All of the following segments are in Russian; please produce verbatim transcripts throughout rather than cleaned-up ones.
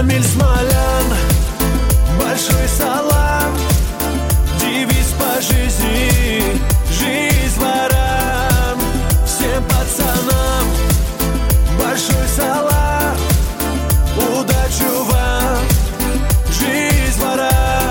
Шамиль Смолян, большой салам, девиз по жизни, жизнь ворам. Всем пацанам большой салам, удачу вам, жизнь ворам.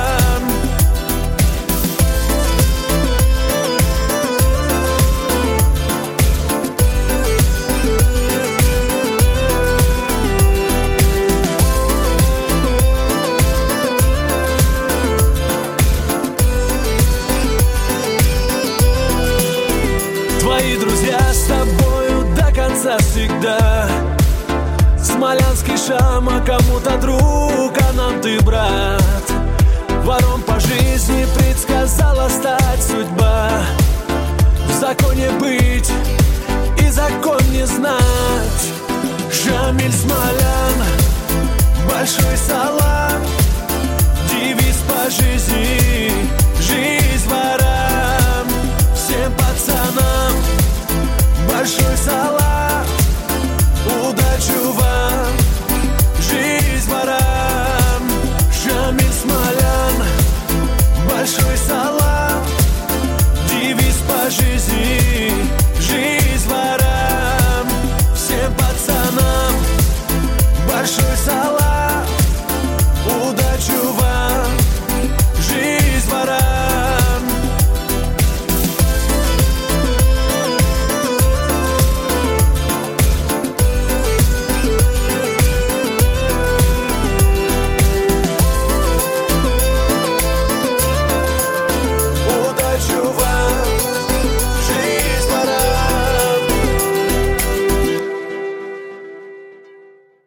Твои друзья с тобою до конца всегда. Смолянский Шама кому-то друг, а нам ты брат. Вором по жизни предсказала стать судьба. В законе быть и закон не знать. Шамиль Смолян, большой салам, девиз по жизни,